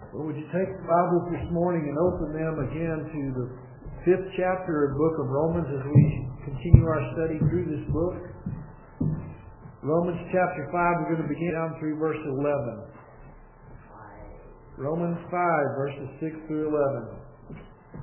Well, would you take the Bibles this morning and open them again to the 5th chapter of the book of Romans as we continue our study through this book. Romans chapter 5, we're going to begin down through verse 11. Romans 5, verses 6 through 11.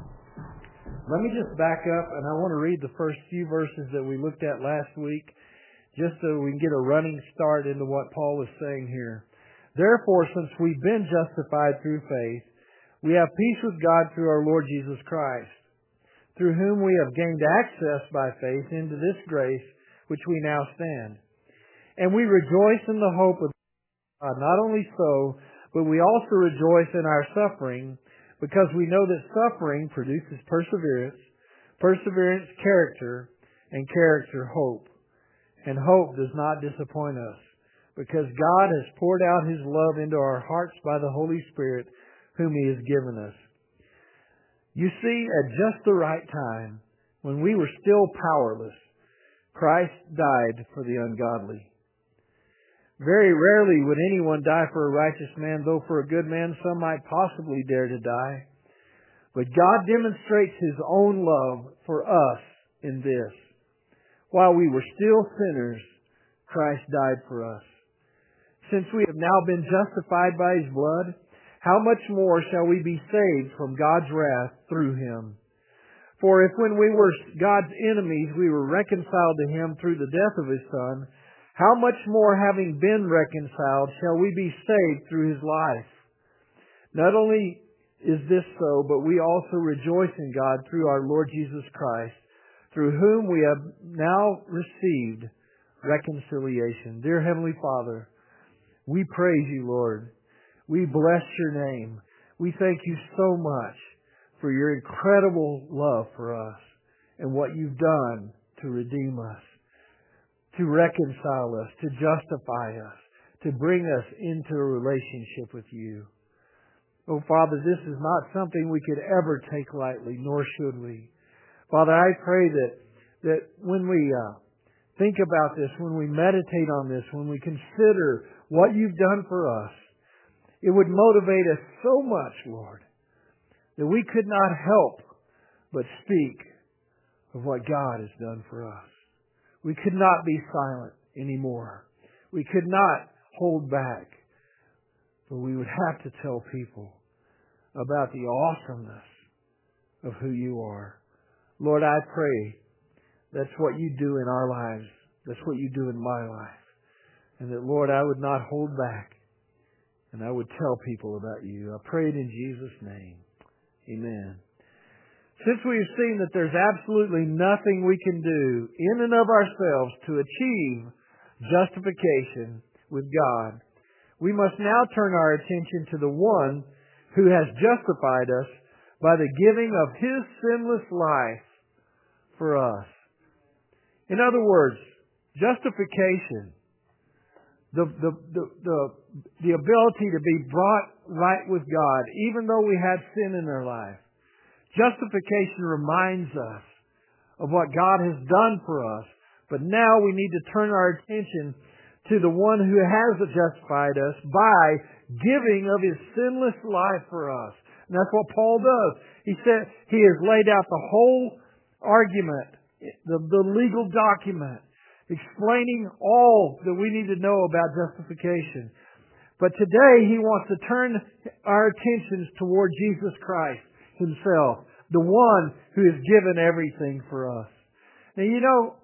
Let me just back up, and I want to read the first few verses that we looked at last week, just so we can get a running start into what Paul is saying here. Therefore, since we've been justified through faith, we have peace with God through our Lord Jesus Christ, through whom we have gained access by faith into this grace which we now stand. And we rejoice in the hope of God. Not only so, but we also rejoice in our suffering, because we know that suffering produces perseverance, perseverance character, and character hope. And hope does not disappoint us, because God has poured out His love into our hearts by the Holy Spirit, whom He has given us. You see, at just the right time, when we were still powerless, Christ died for the ungodly. Very rarely would anyone die for a righteous man, though for a good man some might possibly dare to die. But God demonstrates His own love for us in this: while we were still sinners, Christ died for us. Since we have now been justified by His blood, how much more shall we be saved from God's wrath through Him? For if when we were God's enemies we were reconciled to Him through the death of His Son, how much more, having been reconciled, shall we be saved through His life? Not only is this so, but we also rejoice in God through our Lord Jesus Christ, through whom we have now received reconciliation. Dear Heavenly Father, we praise You, Lord. We bless Your name. We thank You so much for Your incredible love for us and what You've done to redeem us, to reconcile us, to justify us, to bring us into a relationship with You. Oh, Father, this is not something we could ever take lightly, nor should we. Father, I pray that when we think about this, when we meditate on this, when we consider what You've done for us, it would motivate us so much, Lord, that we could not help but speak of what God has done for us. We could not be silent anymore. We could not hold back, but we would have to tell people about the awesomeness of who You are. Lord, I pray that's what You do in our lives. That's what You do in my life. And that, Lord, I would not hold back, and I would tell people about You. I pray it in Jesus' name. Amen. Since we have seen that there's absolutely nothing we can do in and of ourselves to achieve justification with God, we must now turn our attention to the One who has justified us by the giving of His sinless life for us. In other words, justification, the ability to be brought right with God, even though we had sin in our life. Justification reminds us of what God has done for us, but now we need to turn our attention to the One who has justified us by giving of His sinless life for us. And that's what Paul does. He said he has laid out the whole argument, the legal document, explaining all that we need to know about justification. But today he wants to turn our attentions toward Jesus Christ Himself, the One who has given everything for us. Now, you know,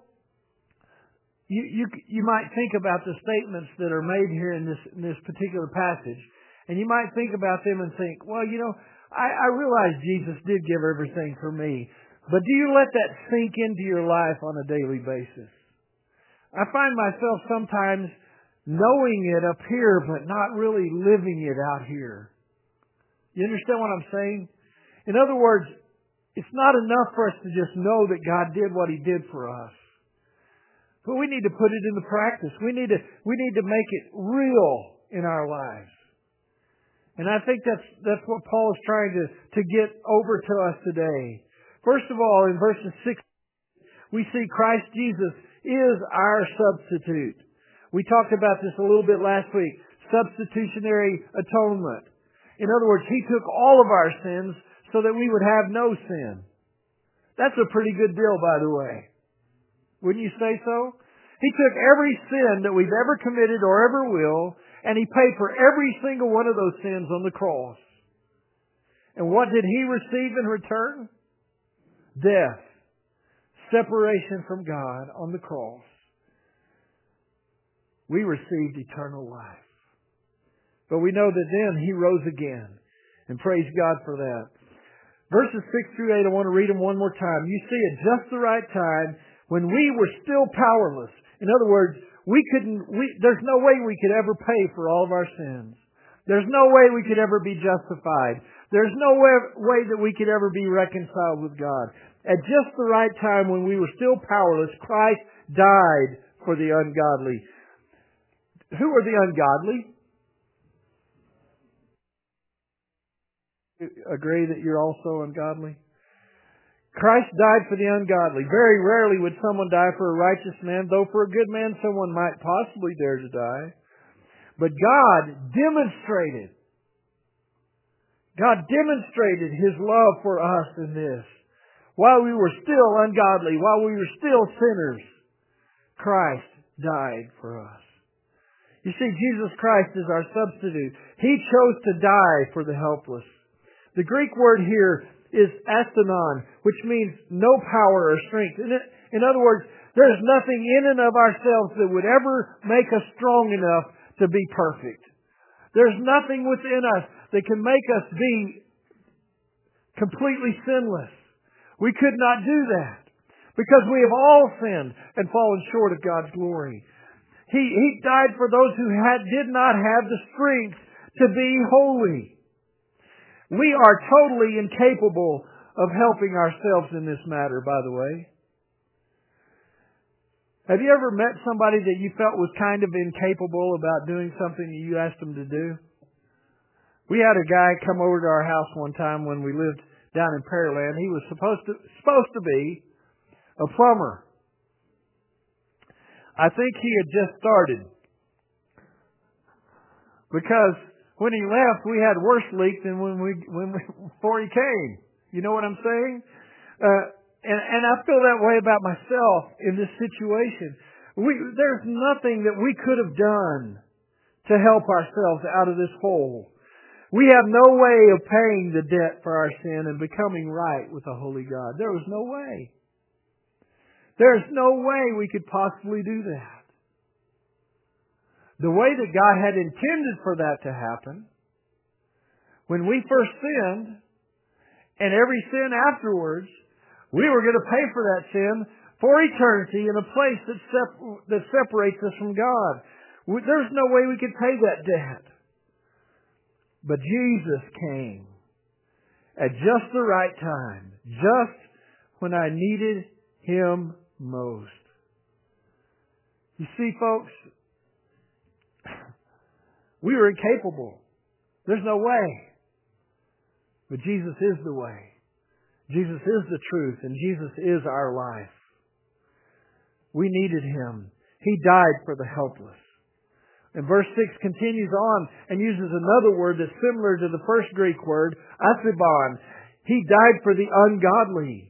you might think about the statements that are made here in this particular passage, and you might think about them and think, well, you know, I realize Jesus did give everything for me, but do you let that sink into your life on a daily basis? I find myself sometimes knowing it up here, but not really living it out here. You understand what I'm saying? In other words, it's not enough for us to just know that God did what He did for us. But we need to put it into practice. We need to make it real in our lives. And I think that's what Paul is trying to get over to us today. First of all, in verses 6, we see Christ Jesus is our substitute. We talked about this a little bit last week. Substitutionary atonement. In other words, He took all of our sins so that we would have no sin. That's a pretty good deal, by the way. Wouldn't you say so? He took every sin that we've ever committed or ever will, and He paid for every single one of those sins on the cross. And what did He receive in return? Death. Separation from God on the cross. We received eternal life. But we know that then He rose again. And praise God for that. Verses 6 through 8, I want to read them one more time. You see, at just the right time, when we were still powerless. In other words, there's no way we could ever pay for all of our sins. There's no way we could ever be justified. There's no way that we could ever be reconciled with God. At just the right time, when we were still powerless, Christ died for the ungodly. Who are the ungodly? Agree that you're also ungodly? Christ died for the ungodly. Very rarely would someone die for a righteous man, though for a good man someone might possibly dare to die. But God demonstrated His love for us in this. While we were still ungodly, while we were still sinners, Christ died for us. You see, Jesus Christ is our substitute. He chose to die for the helpless. The Greek word here is asthenon, which means no power or strength. In other words, there's nothing in and of ourselves that would ever make us strong enough to be perfect. There's nothing within us that can make us be completely sinless. We could not do that because we have all sinned and fallen short of God's glory. He died for those who did not have the strength to be holy. We are totally incapable of helping ourselves in this matter, by the way. Have you ever met somebody that you felt was kind of incapable about doing something that you asked them to do? We had a guy come over to our house one time when we lived down in Pearland. He was supposed to be a plumber. I think he had just started. Because when he left, we had worse leak than before he came. You know what I'm saying? And I feel that way about myself in this situation. There's nothing that we could have done to help ourselves out of this hole. We have no way of paying the debt for our sin and becoming right with the Holy God. There was no way. There's no way we could possibly do that. The way that God had intended for that to happen, when we first sinned, and every sin afterwards, we were going to pay for that sin for eternity in a place that separates us from God. There's no way we could pay that debt. But Jesus came at just the right time, just when I needed Him most. You see, folks, we were incapable. There's no way. But Jesus is the way. Jesus is the truth, and Jesus is our life. We needed Him. He died for the helpless. And verse 6 continues on and uses another word that's similar to the first Greek word, athibon. He died for the ungodly.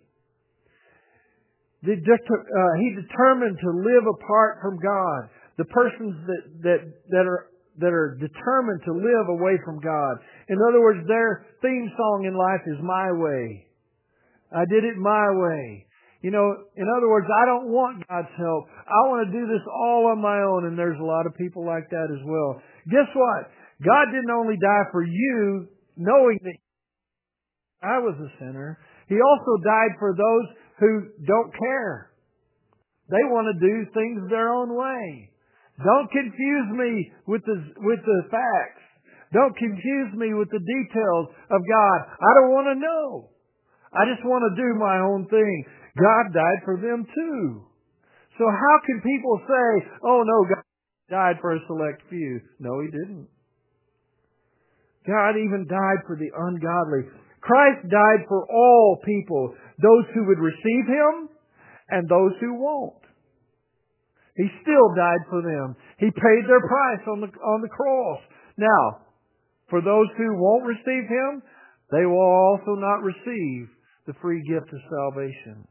He determined to live apart from God. The persons that are determined to live away from God. In other words, their theme song in life is my way. I did it my way. You know, in other words, I don't want God's help. I want to do this all on my own, and there's a lot of people like that as well. Guess what? God didn't only die for you, knowing that I was a sinner. He also died for those who don't care. They want to do things their own way. Don't confuse me with the facts. Don't confuse me with the details of God. I don't want to know. I just want to do my own thing. God died for them too. So how can people say, oh no, God died for a select few? No, He didn't. God even died for the ungodly. Christ died for all people, those who would receive Him and those who won't. He still died for them. He paid their price on the cross. Now, For those who won't receive Him, they will also not receive the free gift of salvation.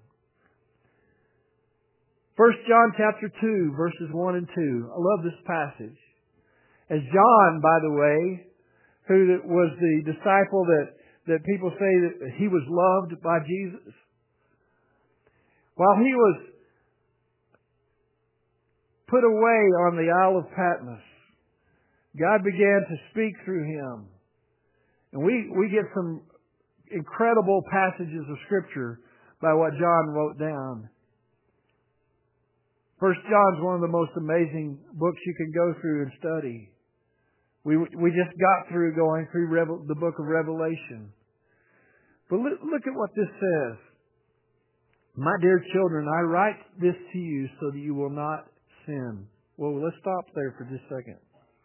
1 John chapter 2, verses 1 and 2. I love this passage. As John, by the way, who was the disciple that people say that he was loved by Jesus, while he was put away on the Isle of Patmos, God began to speak through him. And we get some incredible passages of Scripture by what John wrote down. 1 John's one of the most amazing books you can go through and study. We just got through going through the book of Revelation. But look at what this says. My dear children, I write this to you so that you will not sin. Well, let's stop there for just a second.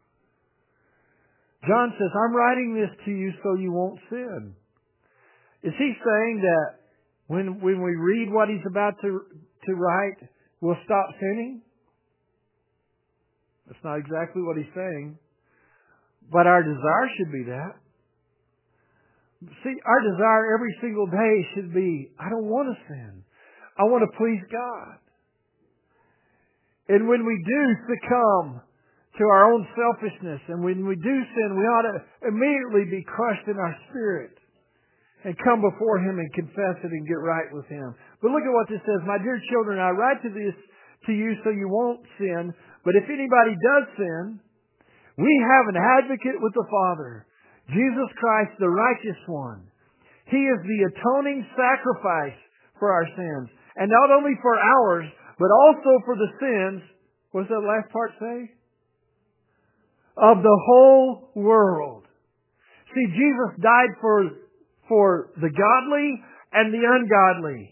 John says, I'm writing this to you so you won't sin. Is he saying that when we read what he's about to write, we'll stop sinning? That's not exactly what he's saying. But our desire should be that. See, our desire every single day should be, I don't want to sin. I want to please God. And when we do succumb to our own selfishness, and when we do sin, we ought to immediately be crushed in our spirit and come before Him and confess it and get right with Him. But look at what this says. My dear children, I write this to you so you won't sin. But if anybody does sin, we have an advocate with the Father, Jesus Christ, the righteous one. He is the atoning sacrifice for our sins. And not only for ours, but also for the sins, what does that last part say? Of the whole world. See, Jesus died for the godly and the ungodly.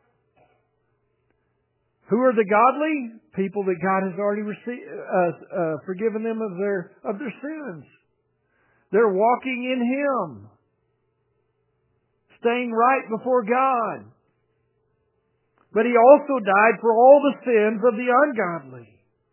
Who are the godly? People that God has already forgiven them of their sins. They're walking in Him, staying right before God. But He also died for all the sins of the ungodly.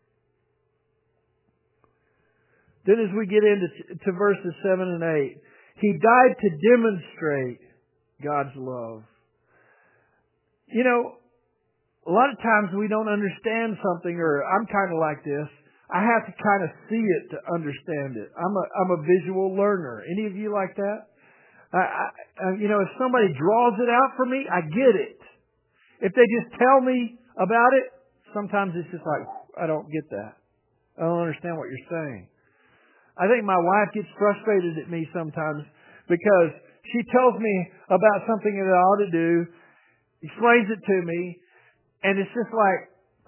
Then as we get into verses 7 and 8, He died to demonstrate God's love. You know, a lot of times we don't understand something, or I'm kind of like this. I have to kind of see it to understand it. I'm a visual learner. Any of you like that? If somebody draws it out for me, I get it. If they just tell me about it, sometimes it's just like, I don't get that. I don't understand what you're saying. I think my wife gets frustrated at me sometimes because she tells me about something that I ought to do, explains it to me, and it's just like,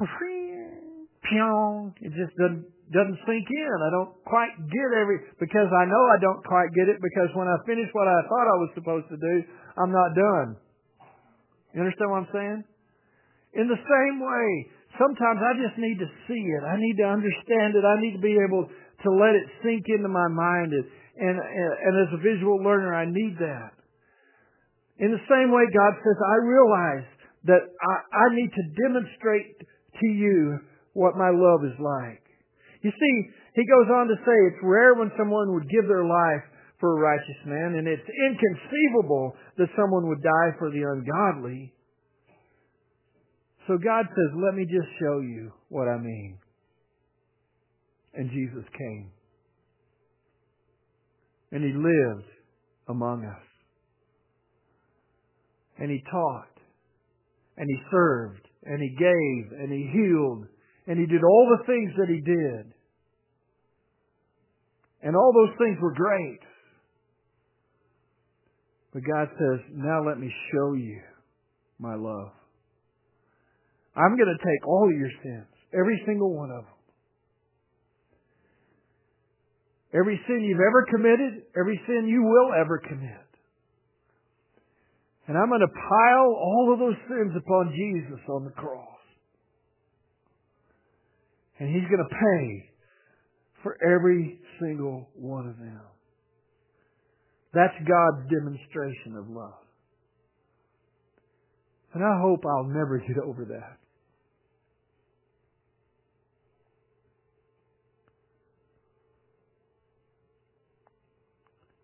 it just doesn't sink in. I don't quite get because I know I don't quite get it, because when I finish what I thought I was supposed to do, I'm not done. You understand what I'm saying? In the same way, sometimes I just need to see it. I need to understand it. I need to be able to let it sink into my mind. And as a visual learner, I need that. In the same way, God says, I realize that I need to demonstrate to you what my love is like. You see, He goes on to say, it's rare when someone would give their life for a righteous man, and it's inconceivable that someone would die for the ungodly. So God says, let me just show you what I mean. And Jesus came. And He lived among us. And He taught. And He served. And He gave. And He healed. And He did all the things that He did. And all those things were great. But God says, now let me show you my love. I'm going to take all of your sins, every single one of them. Every sin you've ever committed, every sin you will ever commit. And I'm going to pile all of those sins upon Jesus on the cross. And He's going to pay for every single one of them. That's God's demonstration of love. And I hope I'll never get over that.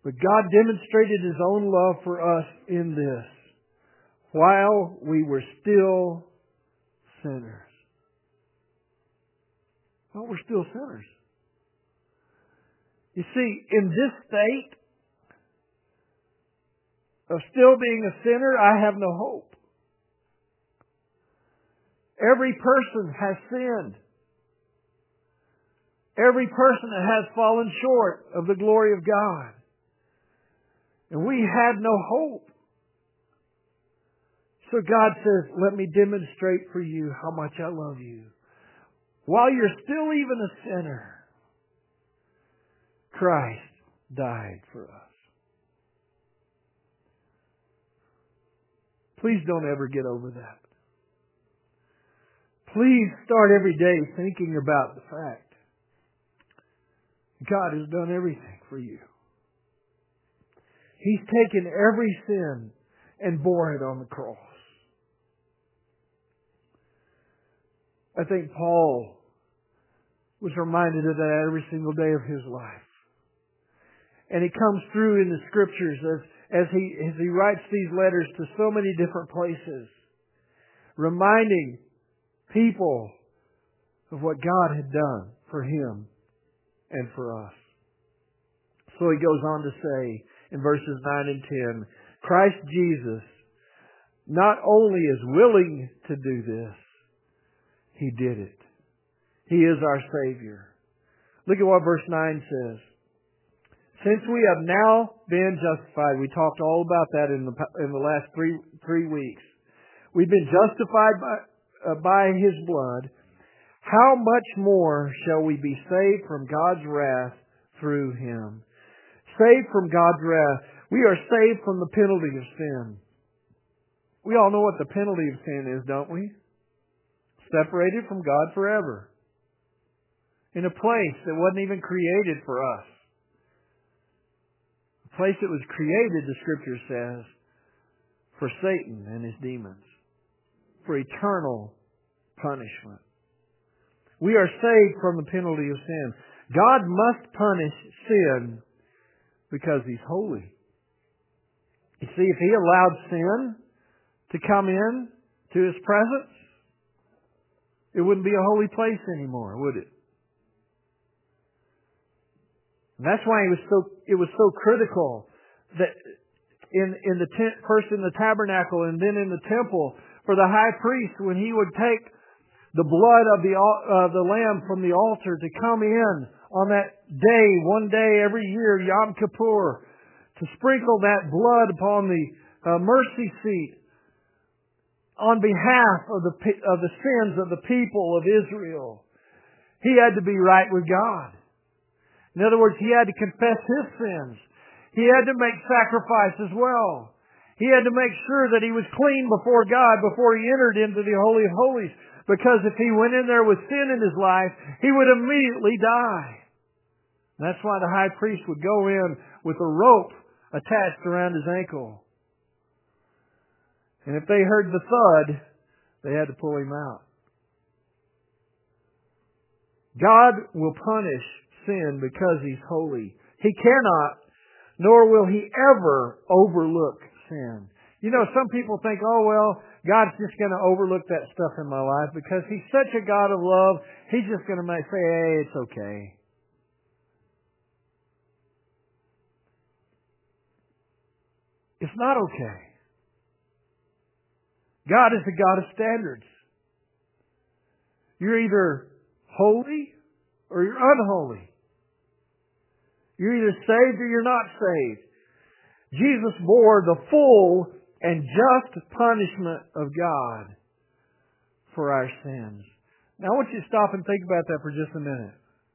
But God demonstrated His own love for us in this. While we were still sinners. While we're still sinners. You see, in this state of still being a sinner, I have no hope. Every person has sinned. Every person has fallen short of the glory of God. And we had no hope. So God says, let me demonstrate for you how much I love you. While you're still even a sinner, Christ died for us. Please don't ever get over that. Please start every day thinking about the fact God has done everything for you. He's taken every sin and bore it on the cross. I think Paul was reminded of that every single day of his life. And it comes through in the Scriptures as he writes these letters to so many different places, reminding people of what God had done for him and for us. So he goes on to say in verses 9 and 10, Christ Jesus not only is willing to do this, He did it. He is our Savior. Look at what verse 9 says. Since we have now been justified, we talked all about that in the last three weeks. We've been justified by His blood. How much more shall we be saved from God's wrath through Him? Saved from God's wrath. We are saved from the penalty of sin. We all know what the penalty of sin is, don't we? Separated from God forever. In a place that wasn't even created for us. A place that was created, the Scripture says, for Satan and his demons. For eternal punishment. We are saved from the penalty of sin. God must punish sin because He's holy. You see, if He allowed sin to come in to His presence, it wouldn't be a holy place anymore, would it? And that's why it was so critical that first in the tabernacle and then in the temple, for the high priest, when he would take the blood of the lamb from the altar to come in on that day, one day every year, Yom Kippur, to sprinkle that blood upon the mercy seat on behalf of the sins of the people of Israel. He had to be right with God. In other words, he had to confess his sins. He had to make sacrifice as well. He had to make sure that he was clean before God before he entered into the Holy of Holies. Because if he went in there with sin in his life, he would immediately die. And that's why the high priest would go in with a rope attached around his ankle. And if they heard the thud, they had to pull him out. God will punish sin because He's holy. He cannot, nor will He ever overlook sin. You know, some people think, oh, well, God's just going to overlook that stuff in my life because He's such a God of love. He's just going to say, hey, it's okay. It's not okay. God is a God of standards. You're either holy or you're unholy. You're either saved or you're not saved. Jesus bore the full and just punishment of God for our sins. Now I want you to stop and think about that for just a minute.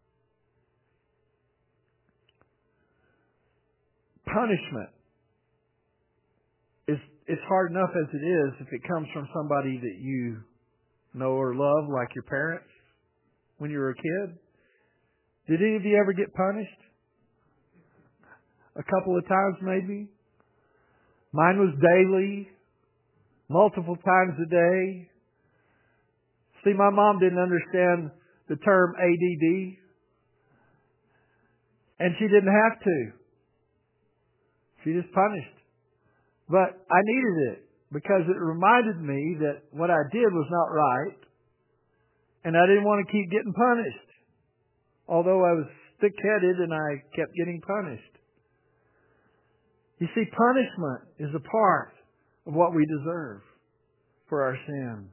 Punishment. It's hard enough as it is if it comes from somebody that you know or love, like your parents when you were a kid. Did any of you ever get punished? A couple of times maybe. Mine was daily, multiple times a day. See, my mom didn't understand the term ADD, and she didn't have to. She just punished. But I needed it because it reminded me that what I did was not right, and I didn't want to keep getting punished. Although I was thick-headed and I kept getting punished. You see, punishment is a part of what we deserve for our sin.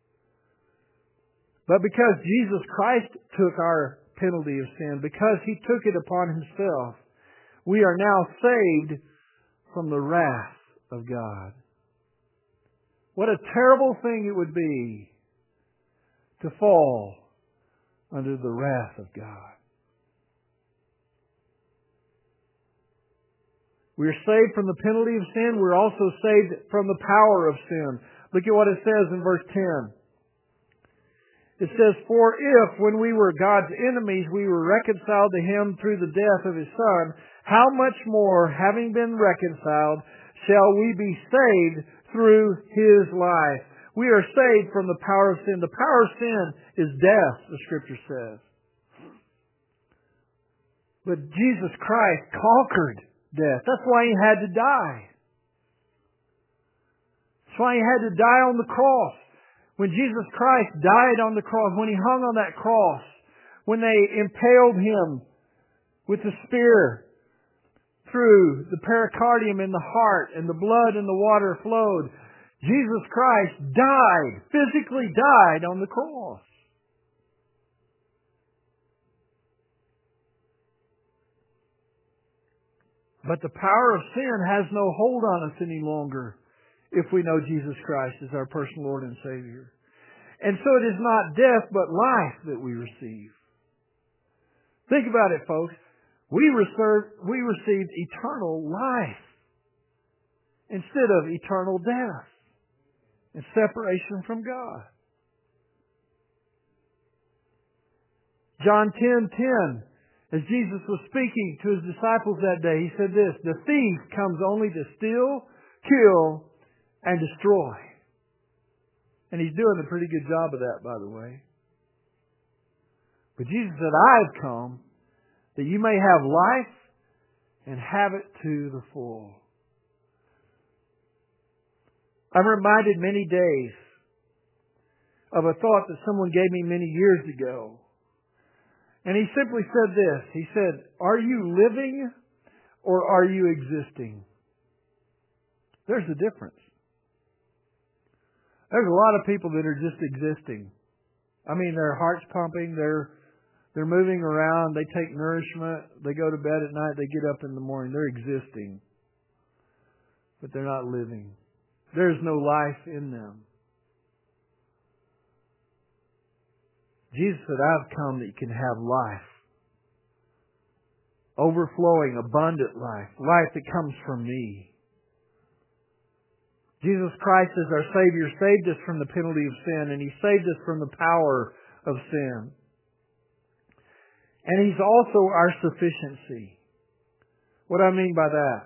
But because Jesus Christ took our penalty of sin, because He took it upon Himself, we are now saved from the wrath of God. What a terrible thing it would be to fall under the wrath of God. We are saved from the penalty of sin. We're also saved from the power of sin. Look at what it says in verse 10. It says, "For if, when we were God's enemies, we were reconciled to Him through the death of His Son, how much more, having been reconciled, shall we be saved through His life?" We are saved from the power of sin. The power of sin is death, the Scripture says. But Jesus Christ conquered death. That's why He had to die. That's why He had to die on the cross. When Jesus Christ died on the cross, when He hung on that cross, when they impaled Him with the spear through the pericardium in the heart and the blood and the water flowed, Jesus Christ died, physically died on the cross. But the power of sin has no hold on us any longer if we know Jesus Christ as our personal Lord and Savior. And so it is not death but life that we receive. Think about it, folks. We received eternal life instead of eternal death and separation from God. John 10:10. As Jesus was speaking to His disciples that day, He said this, "The thief comes only to steal, kill, and destroy." And He's doing a pretty good job of that, by the way. But Jesus said, "I've come that you may have life and have it to the full." I'm reminded many days of a thought that someone gave me many years ago. And he simply said this. He said, "Are you living or are you existing?" There's a difference. There's a lot of people that are just existing. I mean, their heart's pumping, they're moving around, they take nourishment, they go to bed at night, they get up in the morning. They're existing. But they're not living. There's no life in them. Jesus said, "I've come that you can have life. Overflowing, abundant life. Life that comes from me." Jesus Christ as our Savior saved us from the penalty of sin, and He saved us from the power of sin. And He's also our sufficiency. What do I mean by that?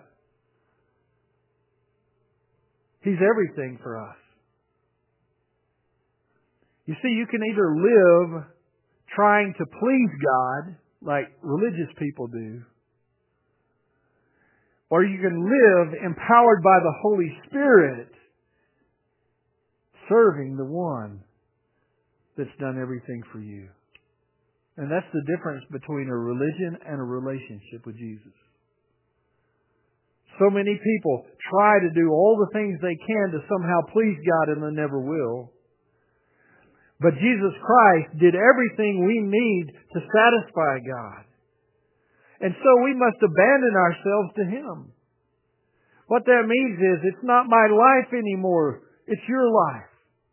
He's everything for us. You see, you can either live trying to please God, like religious people do, or you can live empowered by the Holy Spirit, serving the one that's done everything for you. And that's the difference between a religion and a relationship with Jesus. So many people try to do all the things they can to somehow please God, and they never will. But Jesus Christ did everything we need to satisfy God. And so we must abandon ourselves to Him. What that means is, it's not my life anymore. It's your life.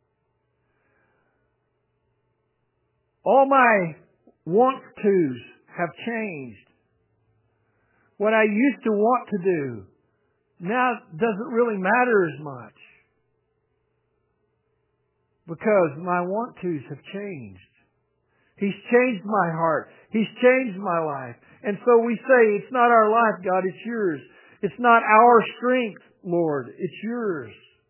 All my want-tos have changed. What I used to want to do now doesn't really matter as much. Because my want-tos have changed. He's changed my heart. He's changed my life. And so we say, "It's not our life, God, it's yours. It's not our strength, Lord, it's yours."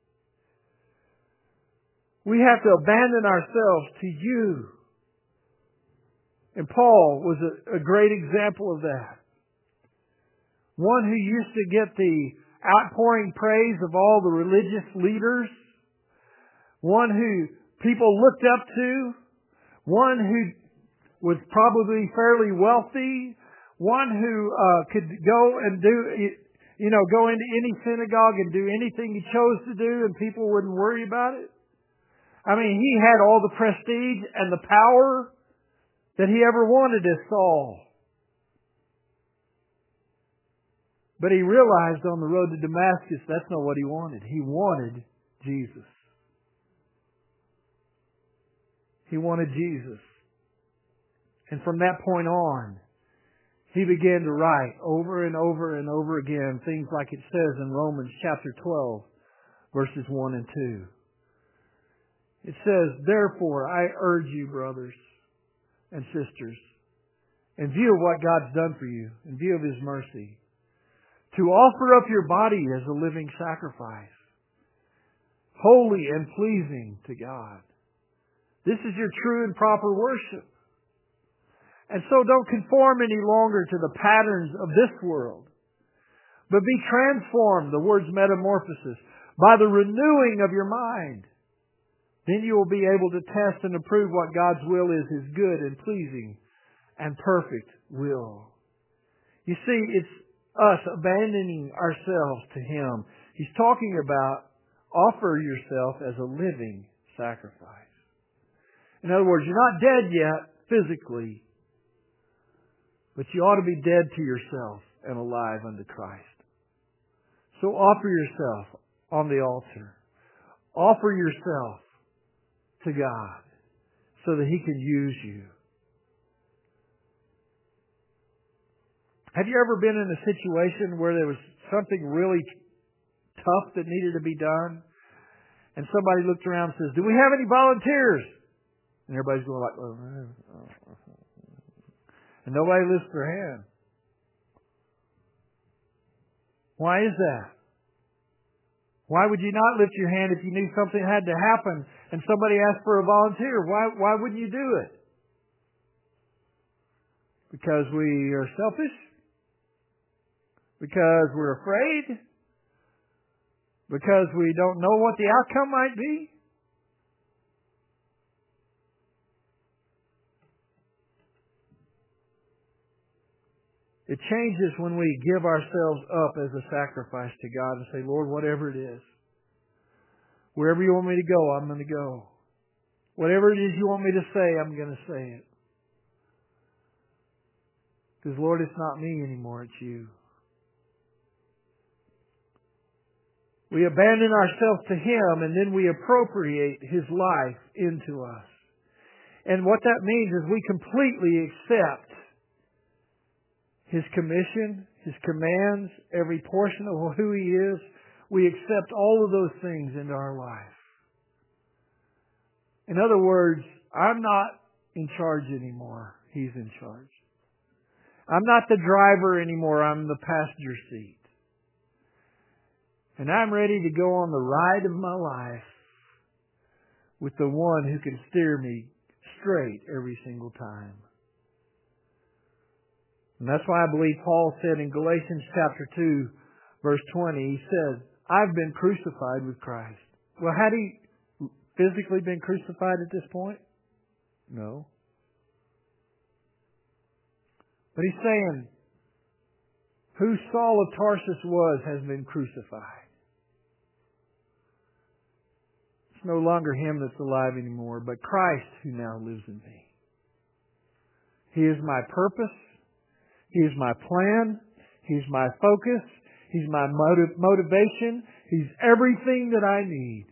We have to abandon ourselves to you. And Paul was a great example of that. one who used to get the outpouring praise of all the religious leaders, one who people looked up to, one who was probably fairly wealthy, one who could go and go into any synagogue and do anything he chose to do and people wouldn't worry about it. I mean, he had all the prestige and the power that he ever wanted as Saul. But he realized on the road to Damascus, that's not what he wanted. He wanted Jesus. He wanted Jesus. And from that point on, he began to write over and over and over again things like it says in Romans chapter 12, verses 1 and 2. It says, "Therefore I urge you, brothers and sisters, in view of what God's done for you, in view of His mercy, to offer up your body as a living sacrifice, holy and pleasing to God. This is your true and proper worship. And so don't conform any longer to the patterns of this world, but be transformed," the word's metamorphosis, "by the renewing of your mind. Then you will be able to test and approve what God's will is, His good and pleasing and perfect will." You see, it's us abandoning ourselves to Him. He's talking about offer yourself as a living sacrifice. In other words, you're not dead yet physically, but you ought to be dead to yourself and alive unto Christ. So offer yourself on the altar. Offer yourself to God so that He can use you. Have you ever been in a situation where there was something really tough that needed to be done? And somebody looked around and says, "Do we have any volunteers?" And everybody's going like, "Oh." And nobody lifts their hand. Why is that? Why would you not lift your hand if you knew something had to happen and somebody asked for a volunteer? Why wouldn't you do it? Because we are selfish? Because we're afraid? Because we don't know what the outcome might be? It changes when we give ourselves up as a sacrifice to God and say, "Lord, whatever it is, wherever you want me to go, I'm going to go. Whatever it is you want me to say, I'm going to say it. Because, Lord, it's not me anymore, it's you." We abandon ourselves to Him, and then we appropriate His life into us. And what that means is we completely accept His commission, His commands, every portion of who He is. We accept all of those things into our life. In other words, I'm not in charge anymore. He's in charge. I'm not the driver anymore. I'm the passenger seat. And I'm ready to go on the ride of my life with the one who can steer me straight every single time. And that's why I believe Paul said in Galatians chapter 2, verse 20, he said, "I've been crucified with Christ." Well, had he physically been crucified at this point? No. But he's saying, who Saul of Tarsus was has been crucified. It's no longer him that's alive anymore, but Christ who now lives in me. He is my purpose. He is my plan. He's my focus. He's my motivation. He's everything that I need.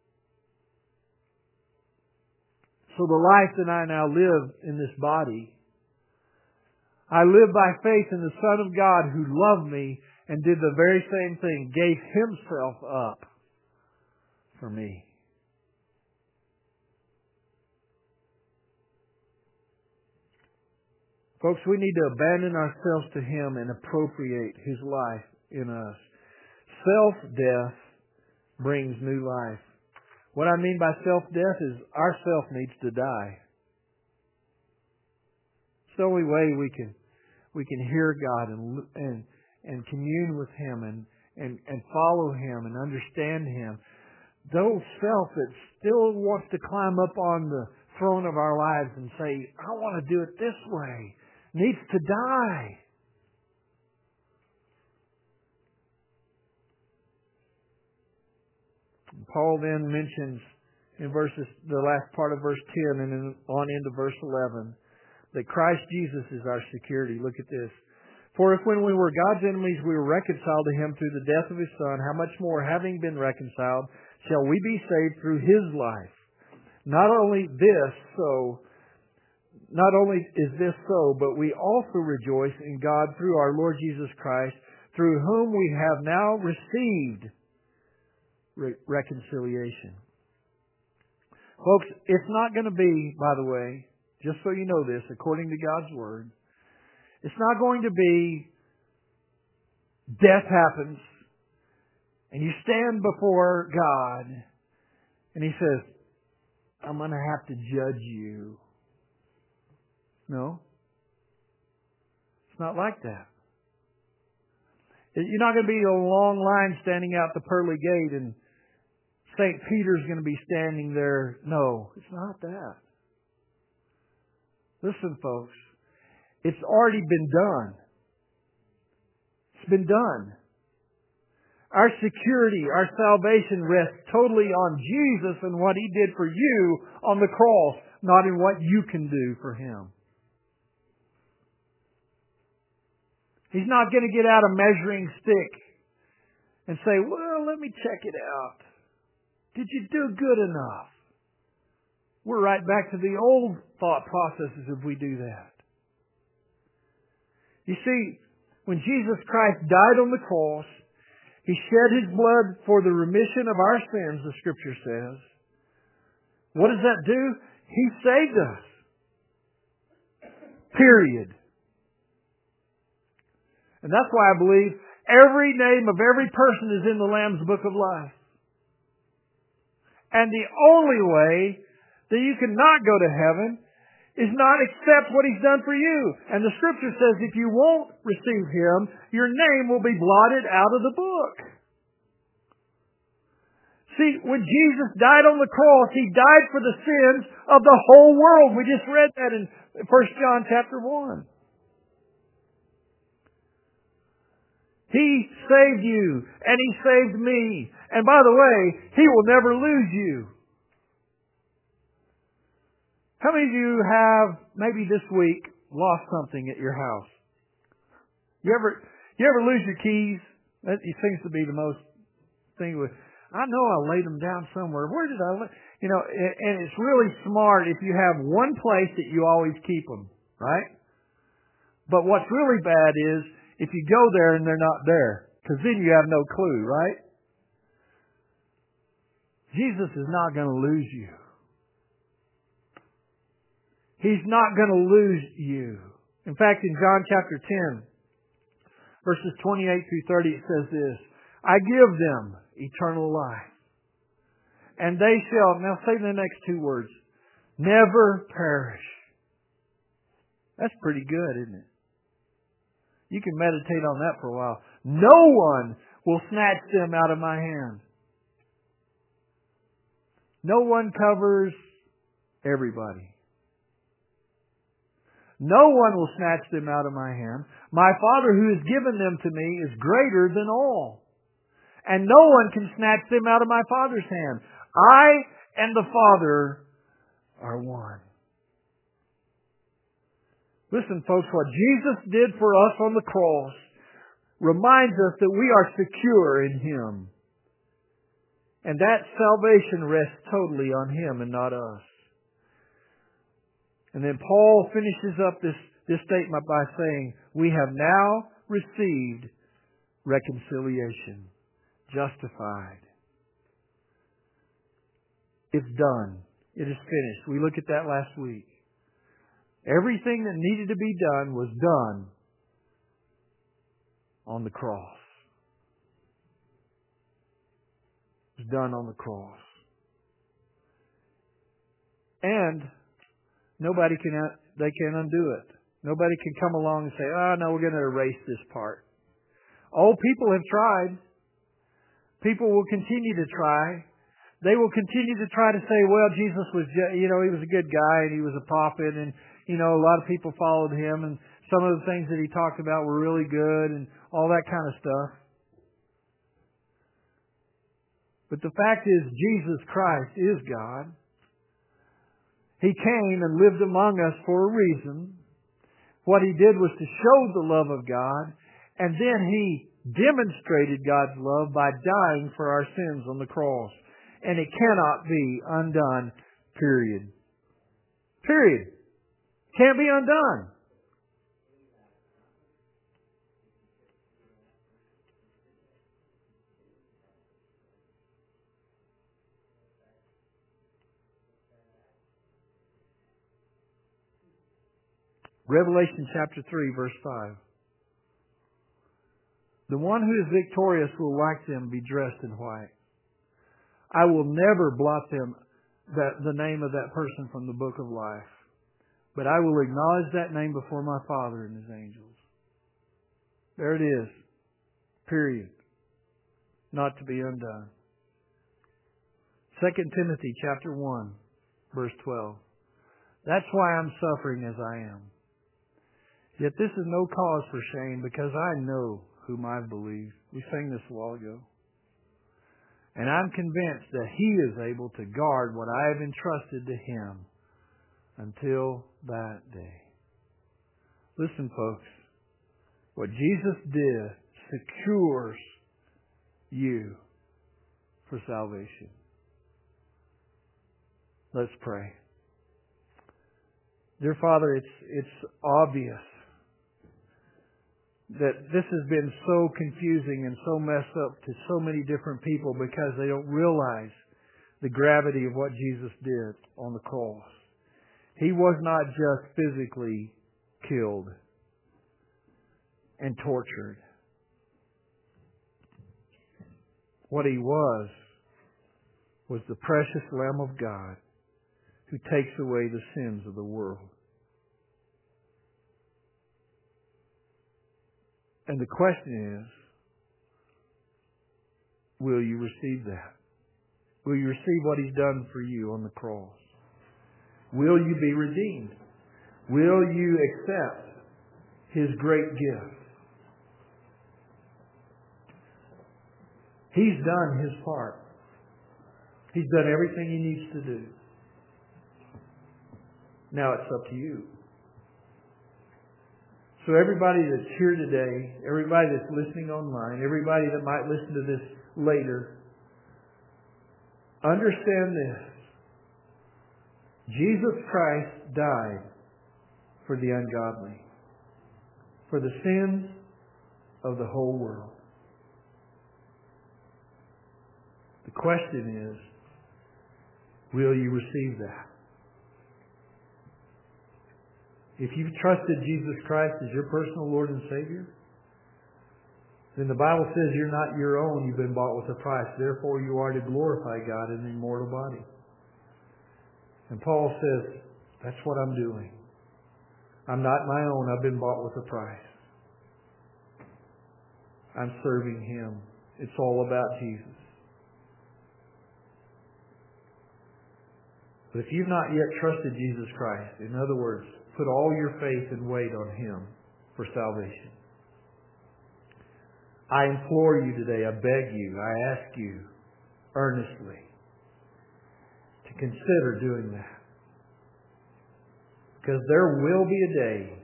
So the life that I now live in this body, I live by faith in the Son of God who loved me and did the very same thing, gave Himself up for me. Folks, we need to abandon ourselves to Him and appropriate His life in us. Self-death brings new life. What I mean by self-death is our self needs to die. It's the only way we can hear God and commune with Him and follow Him and understand Him. Those self that still wants to climb up on the throne of our lives and say, I want to do it this way, needs to die. Paul then mentions in the last part of verse 10 and then on into verse 11, that Christ Jesus is our security. Look at this. For if when we were God's enemies we were reconciled to Him through the death of His Son, how much more, having been reconciled, shall we be saved through His life? Not only is this so, but we also rejoice in God through our Lord Jesus Christ, through whom we have now received reconciliation. Folks, it's not going to be, by the way, just so you know this, according to God's Word, it's not going to be death happens and you stand before God and He says, I'm going to have to judge you. No. It's not like that. You're not going to be a long line standing out the pearly gate and St. Peter's going to be standing there. No, it's not that. Listen, folks. It's already been done. It's been done. Our security, our salvation rests totally on Jesus and what He did for you on the cross, not in what you can do for Him. He's not going to get out a measuring stick and say, well, let me check it out. Did you do good enough? We're right back to the old thought processes if we do that. You see, when Jesus Christ died on the cross, He shed His blood for the remission of our sins, the Scripture says. What does that do? He saved us. Period. And that's why I believe every name of every person is in the Lamb's Book of Life. And the only way that you cannot go to heaven is not accept what He's done for you. And the Scripture says if you won't receive Him, your name will be blotted out of the book. See, when Jesus died on the cross, He died for the sins of the whole world. We just read that in 1 John chapter 1. He saved you, and He saved me. And by the way, He will never lose you. How many of you have, maybe this week, lost something at your house? You ever lose your keys? That seems to be the most thing with, I know I laid them down somewhere. Where did I lay? You know, and it's really smart if you have one place that you always keep them, right? But what's really bad is if you go there and they're not there, because then you have no clue, right? Jesus is not going to lose you. He's not going to lose you. In fact, in John chapter 10, verses 28 through 30, it says this, I give them eternal life. And they shall, now say the next two words, never perish. That's pretty good, isn't it? You can meditate on that for a while. No one will snatch them out of my hand. No one covers everybody. No one will snatch them out of my hand. My Father who has given them to me is greater than all. And no one can snatch them out of my Father's hand. I and the Father are one. Listen, folks, what Jesus did for us on the cross reminds us that we are secure in Him. And that salvation rests totally on Him and not us. And then Paul finishes up this statement by saying, we have now received reconciliation, justified. It's done. It is finished. We looked at that last week. Everything that needed to be done was done on the cross. It was done on the cross. And nobody can undo it. Nobody can come along and say, oh no, we're going to erase this part. Oh, people have tried. People will continue to try. They will continue to try to say, well, Jesus was, he was a good guy and he was a prophet and, a lot of people followed him and some of the things that he talked about were really good and all that kind of stuff. But the fact is, Jesus Christ is God. He came and lived among us for a reason. What He did was to show the love of God, and then He demonstrated God's love by dying for our sins on the cross. And it cannot be undone, period. Period. Can't be undone. Revelation chapter 3, verse 5. The one who is victorious will like them be dressed in white. I will never blot the name of that person from the book of life. But I will acknowledge that name before my Father and His angels. There it is. Period. Not to be undone. 2 Timothy chapter 1, verse 12. That's why I'm suffering as I am. Yet this is no cause for shame, because I know whom I believe. We sang this a while ago. And I'm convinced that He is able to guard what I have entrusted to Him until that day. Listen, folks. What Jesus did secures you for salvation. Let's pray. Dear Father, it's obvious that this has been so confusing and so messed up to so many different people because they don't realize the gravity of what Jesus did on the cross. He was not just physically killed and tortured. What He was the precious Lamb of God who takes away the sins of the world. And the question is, will you receive that? Will you receive what He's done for you on the cross? Will you be redeemed? Will you accept His great gift? He's done His part. He's done everything He needs to do. Now it's up to you. So everybody that's here today, everybody that's listening online, everybody that might listen to this later, understand this. Jesus Christ died for the ungodly, for the sins of the whole world. The question is, will you receive that? If you've trusted Jesus Christ as your personal Lord and Savior, then the Bible says you're not your own, you've been bought with a price. Therefore you are to glorify God in an immortal body. And Paul says, that's what I'm doing. I'm not my own, I've been bought with a price. I'm serving Him. It's all about Jesus. But if you've not yet trusted Jesus Christ, in other words, put all your faith and weight on Him for salvation, I implore you today, I beg you, I ask you earnestly to consider doing that. Because there will be a day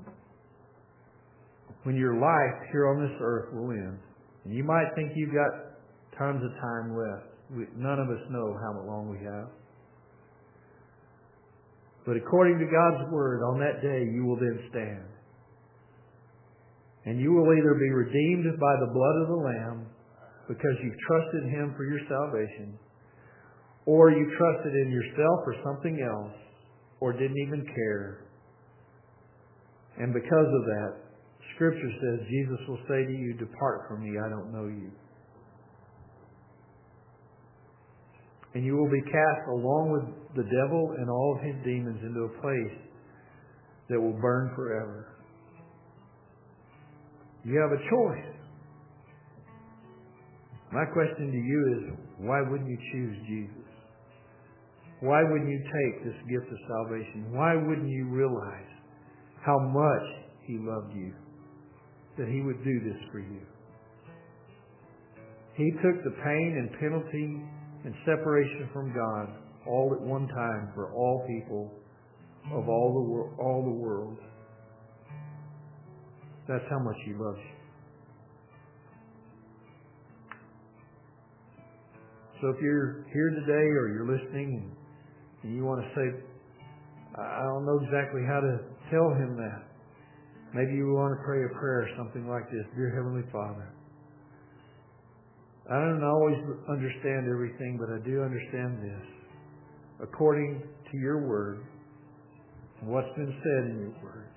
when your life here on this earth will end. And you might think you've got tons of time left. None of us know how long we have. But according to God's Word, on that day you will then stand. And you will either be redeemed by the blood of the Lamb because you've trusted Him for your salvation, or you trusted in yourself or something else, or didn't even care. And because of that, Scripture says Jesus will say to you, depart from me, I don't know you. And you will be cast along with the devil and all of his demons into a place that will burn forever. You have a choice. My question to you is, why wouldn't you choose Jesus? Why wouldn't you take this gift of salvation? Why wouldn't you realize how much He loved you, that He would do this for you? He took the pain and penalty and separation from God all at one time for all people of all the world. That's how much He loves you. So if you're here today or you're listening and you want to say, I don't know exactly how to tell Him that. Maybe you want to pray a prayer, something like this. Dear Heavenly Father, I don't always understand everything, but I do understand this. According to your word and what's been said in your word,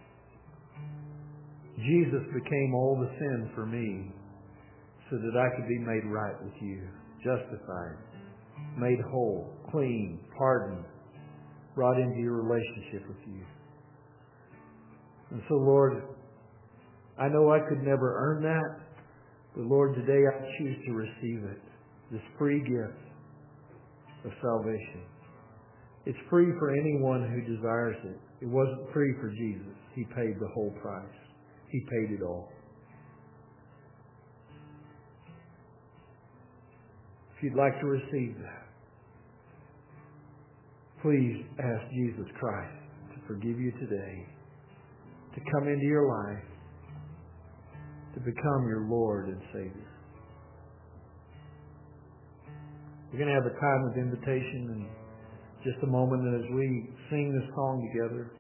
Jesus became all the sin for me so that I could be made right with you, justified, made whole, clean, pardoned, brought into your relationship with you. And so, Lord, I know I could never earn that, but Lord, today I choose to receive it, this free gift of salvation. It's free for anyone who desires it. It wasn't free for Jesus. He paid the whole price. He paid it all. If you'd like to receive that, please ask Jesus Christ to forgive you today, to come into your life, to become your Lord and Savior. We're going to have a time of invitation in just a moment as we sing this song together.